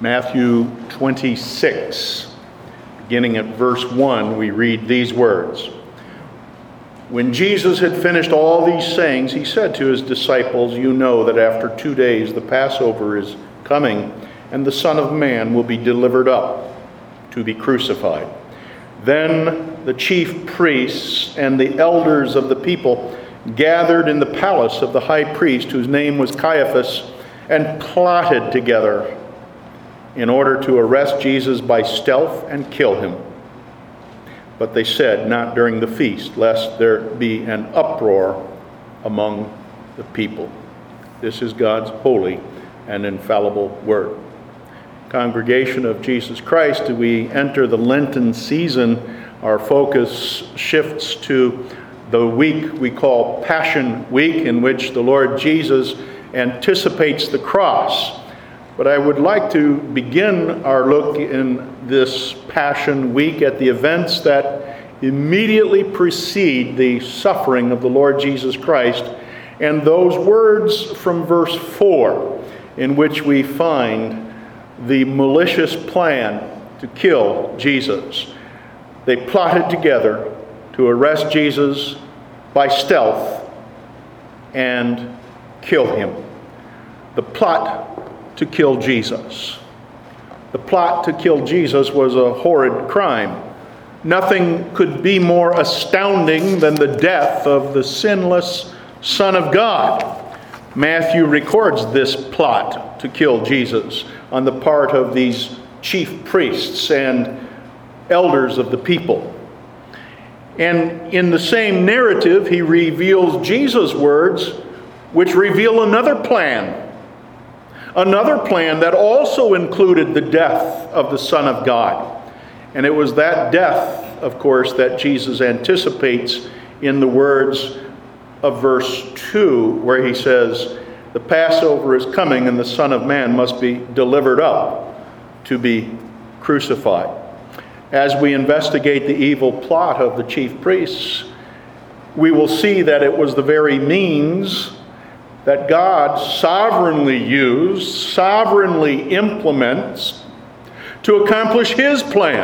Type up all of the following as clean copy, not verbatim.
Matthew 26, beginning at verse 1, we read these words. When Jesus had finished all these sayings, he said to his disciples, "You know that after 2 days the Passover is coming, and the Son of Man will be delivered up to be crucified." Then the chief priests and the elders of the people gathered in the palace of the high priest, whose name was Caiaphas, and plotted together in order to arrest Jesus by stealth and kill him. But they said, "Not during the feast, lest there be an uproar among the people." This is God's holy and infallible word. Congregation of Jesus Christ, as we enter the Lenten season, our focus shifts to the week we call Passion Week, in which the Lord Jesus anticipates the cross. But I would like to begin our look in this Passion Week at the events that immediately precede the suffering of the Lord Jesus Christ, and those words from verse 4, in which we find the malicious plan to kill Jesus. They plotted together to arrest Jesus by stealth and kill him. The plot to kill Jesus. The plot to kill Jesus was a horrid crime. Nothing could be more astounding than the death of the sinless Son of God. Matthew records this plot to kill Jesus on the part of these chief priests and elders of the people. And in the same narrative, he reveals Jesus' words, which reveal another plan that also included the death of the Son of God. And it was that death, of course, that Jesus anticipates in the words of verse 2, where he says, "The Passover is coming, and the Son of Man must be delivered up to be crucified." As we investigate the evil plot of the chief priests, we will see that it was the very means that God sovereignly used, sovereignly implements to accomplish his plan,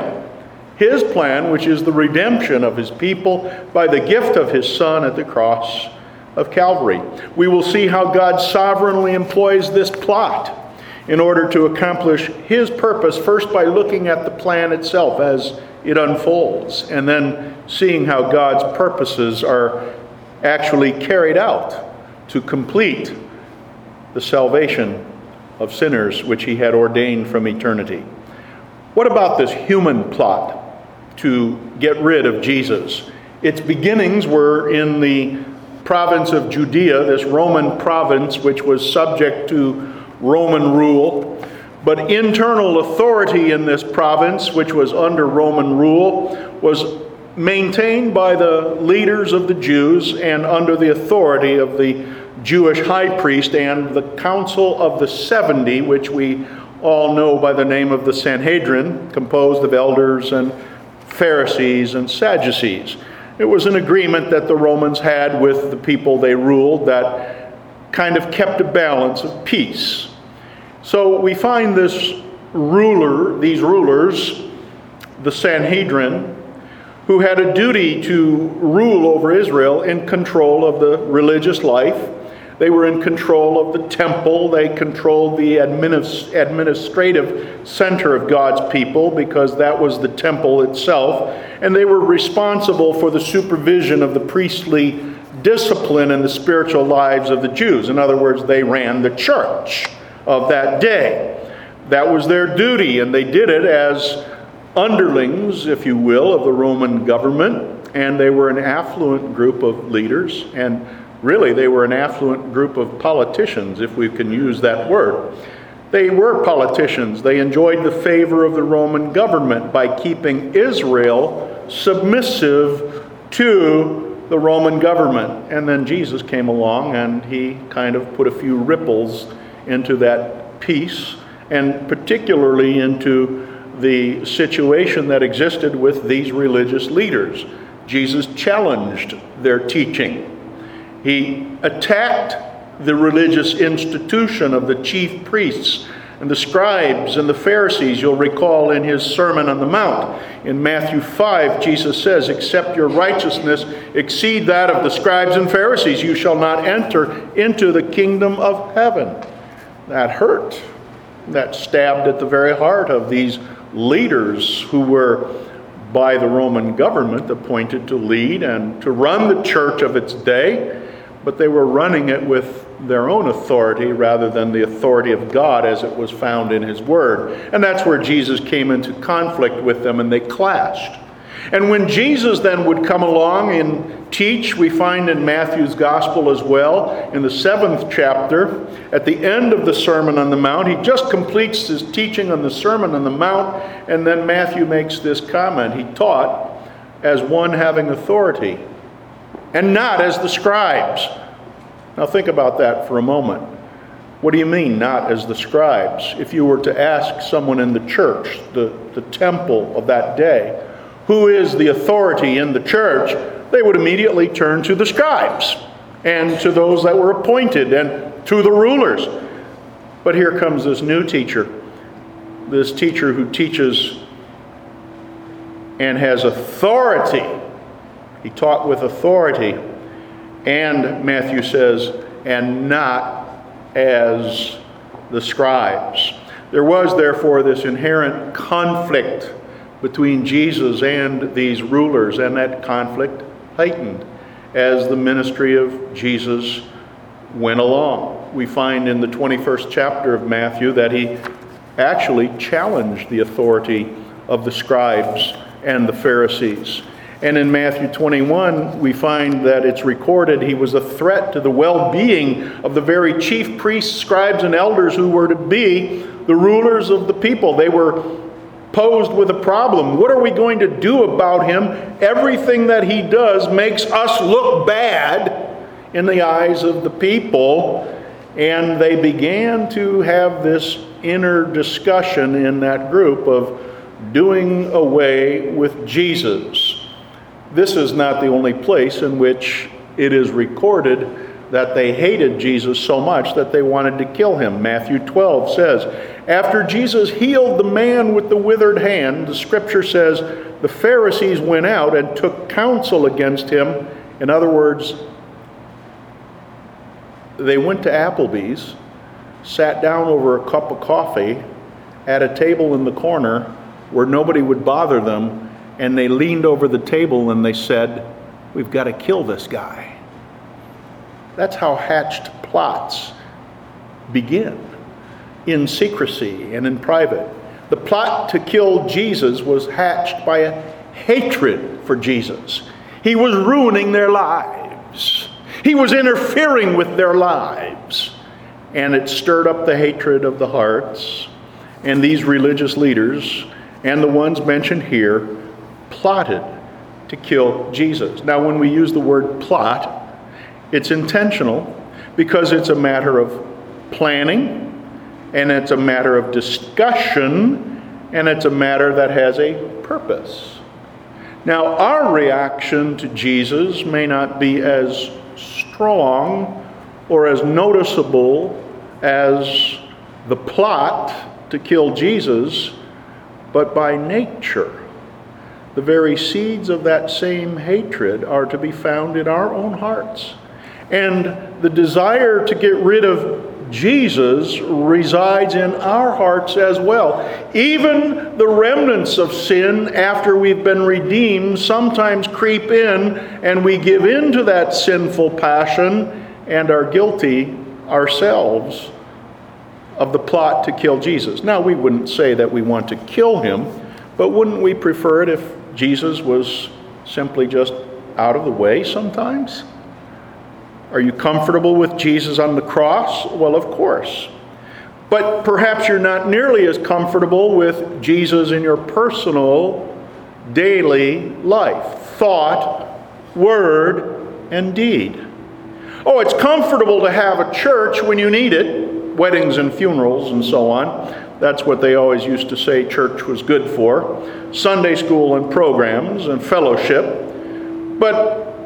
which is the redemption of his people by the gift of his Son at the cross of Calvary. We will see how God sovereignly employs this plot in order to accomplish his purpose, first by looking at the plan itself as it unfolds, and then seeing how God's purposes are actually carried out to complete the salvation of sinners which he had ordained from eternity. What about this human plot to get rid of Jesus? Its beginnings were in the province of Judea, this Roman province which was subject to Roman rule. But internal authority in this province, which was under Roman rule, was maintained by the leaders of the Jews and under the authority of the Jewish high priest and the Council of the 70, which we all know by the name of the Sanhedrin, composed of elders and Pharisees and Sadducees. It was an agreement that the Romans had with the people they ruled that kind of kept a balance of peace. So we find these rulers, the Sanhedrin, who had a duty to rule over Israel in control of the religious life. They were in control of the temple. They controlled the administrative center of God's people, because that was the temple itself. And they were responsible for the supervision of the priestly discipline and the spiritual lives of the Jews. In other words, they ran the church of that day. That was their duty, and they did it as underlings, if you will, of the Roman government. And they were an affluent group of leaders, and really, they were an affluent group of politicians, if we can use that word. They were politicians. They enjoyed the favor of the Roman government by keeping Israel submissive to the Roman government. And then Jesus came along, and he kind of put a few ripples into that peace, and particularly into the situation that existed with these religious leaders. Jesus challenged their teaching. He attacked the religious institution of the chief priests And the scribes and the Pharisees, you'll recall in his Sermon on the Mount. In Matthew 5, Jesus says, "Except your righteousness exceed that of the scribes and Pharisees, you shall not enter into the kingdom of heaven." That hurt. That stabbed at the very heart of these leaders who were by the Roman government appointed to lead and to run the church of its day, but they were running it with their own authority rather than the authority of God as it was found in his word. And that's where Jesus came into conflict with them, and they clashed. And when Jesus then would come along and teach, we find in Matthew's gospel as well, in the 7th chapter, at the end of the Sermon on the Mount, he just completes his teaching on the Sermon on the Mount, and then Matthew makes this comment. He taught as one having authority, and not as the scribes. Now think about that for a moment. What do you mean, not as the scribes? If you were to ask someone in the church, the temple of that day, who is the authority in the church, they would immediately turn to the scribes and to those that were appointed and to the rulers. But here comes this new teacher, this teacher who teaches and has authority. He taught with authority. And Matthew says, and not as the scribes. There was therefore this inherent conflict between Jesus and these rulers, and that conflict heightened as the ministry of Jesus went along. We find in the 21st chapter of Matthew that he actually challenged the authority of the scribes and the Pharisees. And in Matthew 21, we find that it's recorded he was a threat to the well-being of the very chief priests, scribes, and elders who were to be the rulers of the people. They were posed with a problem. What are we going to do about him? Everything that he does makes us look bad in the eyes of the people. And they began to have this inner discussion in that group of doing away with Jesus. This is not the only place in which it is recorded that they hated Jesus so much that they wanted to kill him. Matthew 12 says, after Jesus healed the man with the withered hand, the scripture says, the Pharisees went out and took counsel against him. In other words, they went to Applebee's, sat down over a cup of coffee at a table in the corner where nobody would bother them, and they leaned over the table and they said, we've got to kill this guy. That's how hatched plots begin, in secrecy and in private. The plot to kill Jesus was hatched by a hatred for Jesus. He was ruining their lives. He was interfering with their lives. And it stirred up the hatred of the hearts. And these religious leaders, and the ones mentioned here, plotted to kill Jesus. Now, when we use the word plot, it's intentional because it's a matter of planning, and it's a matter of discussion, and it's a matter that has a purpose. Now, our reaction to Jesus may not be as strong or as noticeable as the plot to kill Jesus, but by nature, the very seeds of that same hatred are to be found in our own hearts. And the desire to get rid of Jesus resides in our hearts as well. Even the remnants of sin after we've been redeemed sometimes creep in, and we give in to that sinful passion and are guilty ourselves of the plot to kill Jesus. Now, we wouldn't say that we want to kill him, but wouldn't we prefer it if Jesus was simply just out of the way sometimes? Are you comfortable with Jesus on the cross? Well, of course. But perhaps you're not nearly as comfortable with Jesus in your personal, daily life, thought, word, and deed. Oh, it's comfortable to have a church when you need it, weddings and funerals and so on. That's what they always used to say church was good for. Sunday school and programs and fellowship. But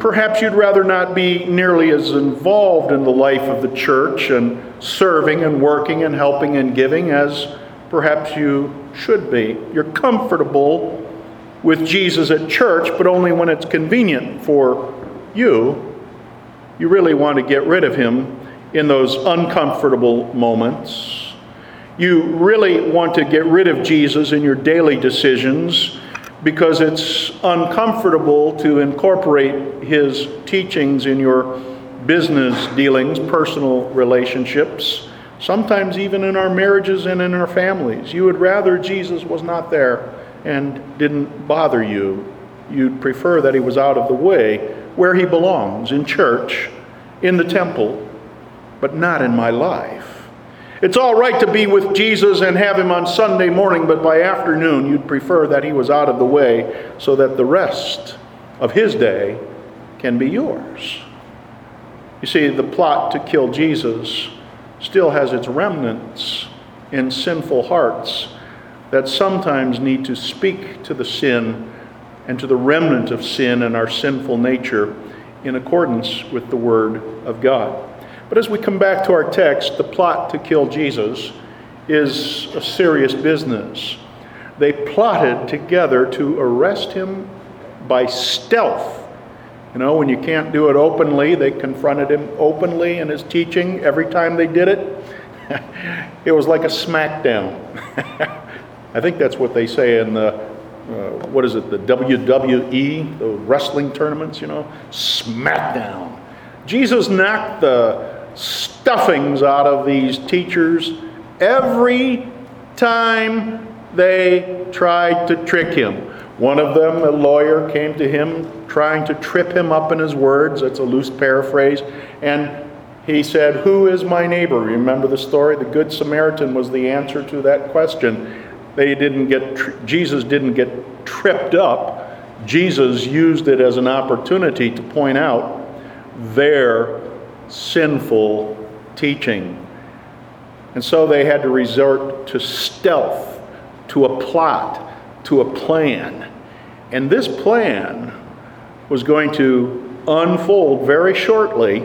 Perhaps you'd rather not be nearly as involved in the life of the church and serving and working and helping and giving as perhaps you should be. You're comfortable with Jesus at church, but only when it's convenient for you. You really want to get rid of him in those uncomfortable moments. You really want to get rid of Jesus in your daily decisions because it's uncomfortable to incorporate his teachings in your business dealings, personal relationships, sometimes even in our marriages and in our families. You would rather Jesus was not there and didn't bother you. You'd prefer that he was out of the way, where he belongs, in church, in the temple, but not in my life. It's all right to be with Jesus and have him on Sunday morning, but by afternoon you'd prefer that he was out of the way so that the rest of his day can be yours. You see, the plot to kill Jesus still has its remnants in sinful hearts that sometimes need to speak to the sin and to the remnant of sin in our sinful nature in accordance with the Word of God. But as we come back to our text, the plot to kill Jesus is a serious business. They plotted together to arrest him by stealth. You know, when you can't do it openly, they confronted him openly in his teaching. Every time they did it, it was like a smackdown. I think that's what they say in the, the WWE, the wrestling tournaments, smackdown. Jesus knocked the stuffings out of these teachers every time they tried to trick him. One of them, a lawyer, came to him trying to trip him up in his words. That's a loose paraphrase. And he said, "Who is my neighbor?" Remember the story? The Good Samaritan was the answer to that question. Jesus didn't get tripped up. Jesus used it as an opportunity to point out their sinful teaching. And so they had to resort to stealth, to a plot, to a plan. And this plan was going to unfold very shortly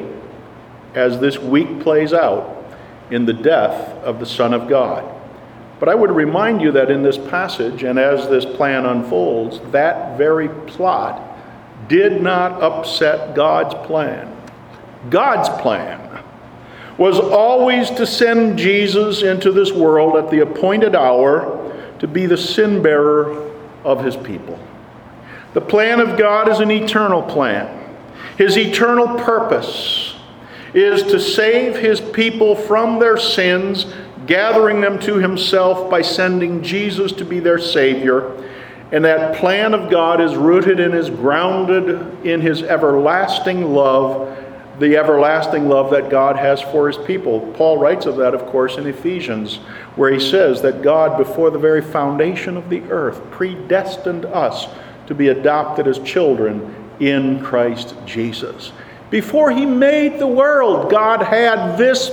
as this week plays out in the death of the Son of God. But I would remind you that in this passage, and as this plan unfolds, that very plot did not upset God's plan. God's plan was always to send Jesus into this world at the appointed hour to be the sin bearer of his people. The plan of God is an eternal plan. His eternal purpose is to save his people from their sins, gathering them to himself by sending Jesus to be their Savior. And that plan of God is rooted and is grounded in his everlasting love, the everlasting love that God has for his people. Paul writes of that, of course, in Ephesians, where he says that God, before the very foundation of the earth, predestined us to be adopted as children in Christ Jesus. Before he made the world, God had this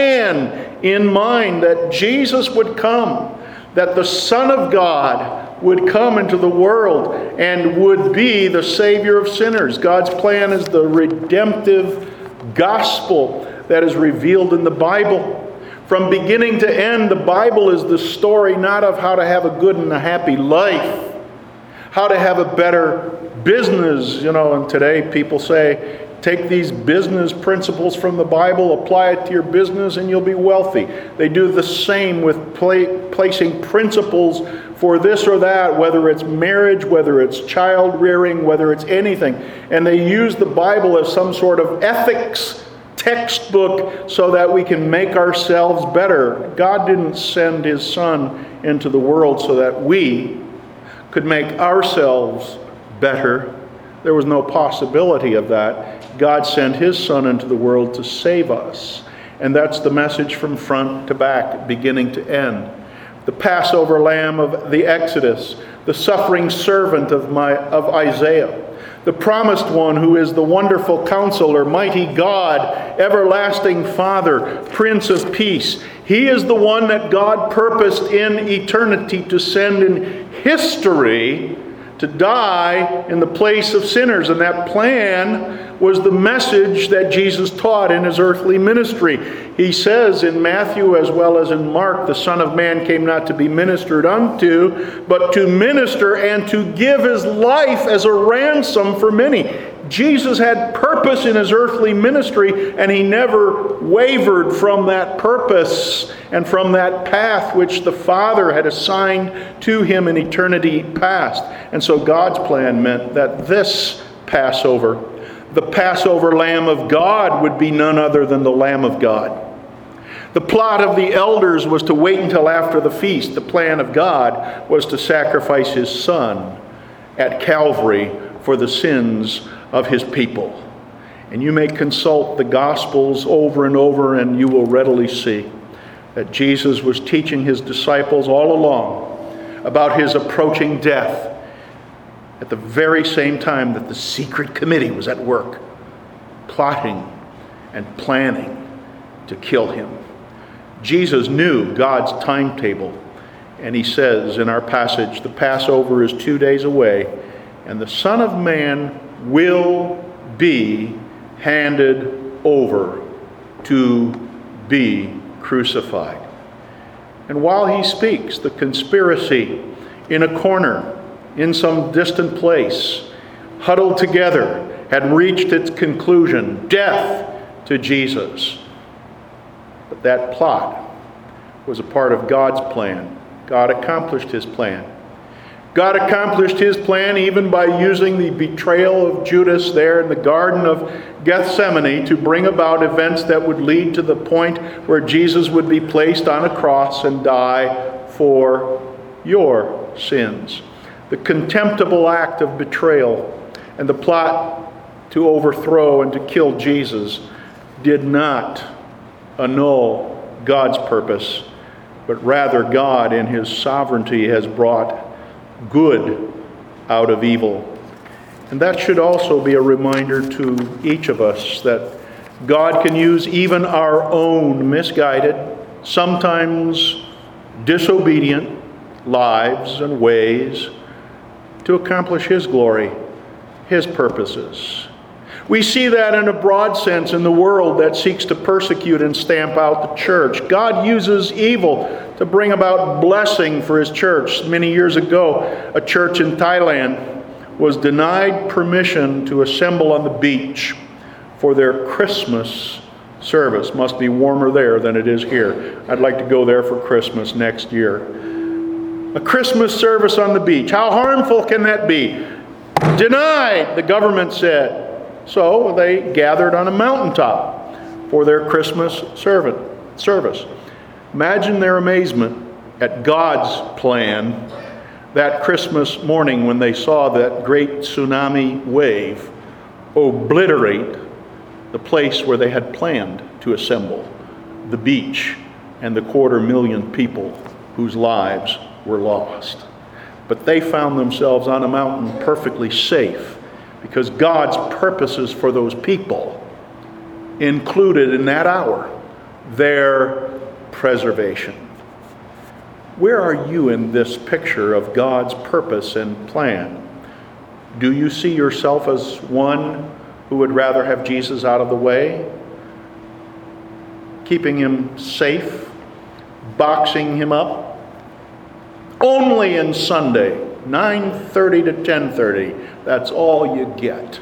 plan in mind, that Jesus would come, that the Son of God would come into the world and would be the Savior of sinners. God's plan is the redemptive gospel that is revealed in the Bible. From beginning to end, the Bible is the story not of how to have a good and a happy life, how to have a better business. And today people say, take these business principles from the Bible, apply it to your business, and you'll be wealthy. They do the same with placing principles for this or that, whether it's marriage, whether it's child rearing, whether it's anything. And they use the Bible as some sort of ethics textbook so that we can make ourselves better. God didn't send his Son into the world so that we could make ourselves better. There was no possibility of that. God sent his Son into the world to save us. And that's the message from front to back, beginning to end. The Passover lamb of the Exodus, the suffering servant of Isaiah, the promised one who is the wonderful counselor, mighty God, everlasting Father, Prince of Peace. He is the one that God purposed in eternity to send in history to die in the place of sinners. And that plan was the message that Jesus taught in his earthly ministry. He says in Matthew as well as in Mark, the Son of Man came not to be ministered unto, but to minister and to give his life as a ransom for many. Jesus had purpose in his earthly ministry, and he never wavered from that purpose and from that path which the Father had assigned to him in eternity past. And so God's plan meant that this Passover, the Passover Lamb of God, would be none other than the Lamb of God. The plot of the elders was to wait until after the feast. The plan of God was to sacrifice his Son at Calvary for the sins of his people. And you may consult the Gospels over and over, and you will readily see that Jesus was teaching his disciples all along about his approaching death at the very same time that the secret committee was at work, plotting and planning to kill him. Jesus knew God's timetable, and he says in our passage, the Passover is 2 days away, and the Son of Man will be handed over to be crucified. And while he speaks, the conspiracy in a corner, in some distant place, huddled together, had reached its conclusion: death to Jesus. But that plot was a part of God's plan. God accomplished his plan. God accomplished his plan even by using the betrayal of Judas there in the Garden of Gethsemane to bring about events that would lead to the point where Jesus would be placed on a cross and die for your sins. The contemptible act of betrayal and the plot to overthrow and to kill Jesus did not annul God's purpose, but rather God in his sovereignty has brought good out of evil. And that should also be a reminder to each of us that God can use even our own misguided, sometimes disobedient lives and ways to accomplish his glory, his purposes. We see that in a broad sense in the world that seeks to persecute and stamp out the church. God uses evil to bring about blessing for his church. Many years ago, a church in Thailand was denied permission to assemble on the beach for their Christmas service. Must be warmer there than it is here. I'd like to go there for Christmas next year. A Christmas service on the beach. How harmful can that be? Denied, the government said. So they gathered on a mountaintop for their Christmas service. Imagine their amazement at God's plan that Christmas morning when they saw that great tsunami wave obliterate the place where they had planned to assemble, the beach, and the 250,000 people whose lives were lost. But they found themselves on a mountain perfectly safe, because God's purposes for those people included in that hour their preservation. Where are you in this picture of God's purpose and plan? Do you see yourself as one who would rather have Jesus out of the way, keeping him safe, boxing him up? Only in Sunday, 9:30 to 10:30, that's all you get.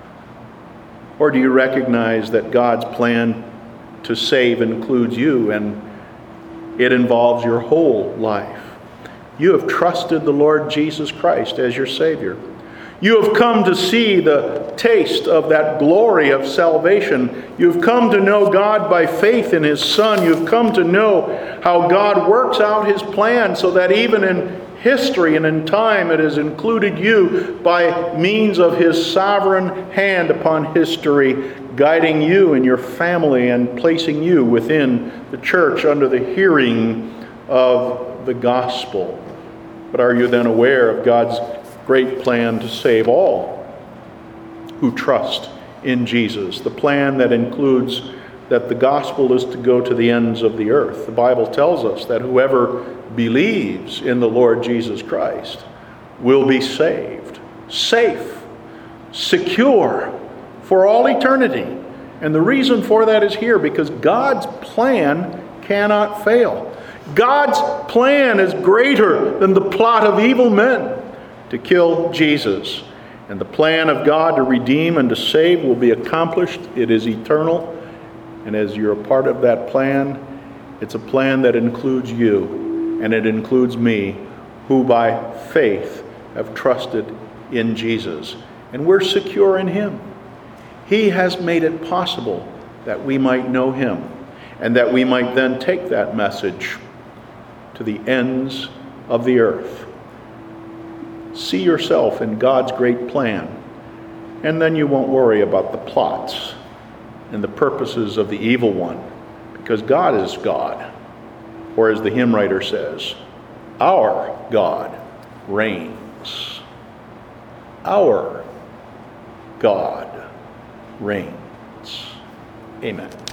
Or do you recognize that God's plan to save includes you and it involves your whole life? You have trusted the Lord Jesus Christ as your Savior. You have come to see the taste of that glory of salvation. You've come to know God by faith in his Son. You've come to know how God works out his plan so that even in history and in time it has included you by means of his sovereign hand upon history, guiding you and your family and placing you within the church under the hearing of the gospel. But are you then aware of God's great plan to save all who trust in Jesus? The plan that includes that the gospel is to go to the ends of the earth. The Bible tells us that whoever believes in the Lord Jesus Christ will be saved, safe, secure for all eternity. And the reason for that is here, because God's plan cannot fail. God's plan is greater than the plot of evil men to kill Jesus. And the plan of God to redeem and to save will be accomplished. It is eternal. And as you're a part of that plan, it's a plan that includes you and it includes me, who by faith have trusted in Jesus. And we're secure in Him. He has made it possible that we might know Him and that we might then take that message to the ends of the earth. See yourself in God's great plan, and then you won't worry about the plots and the purposes of the evil one, because God is God. Or as the hymn writer says, our God reigns. Our God reigns. Amen.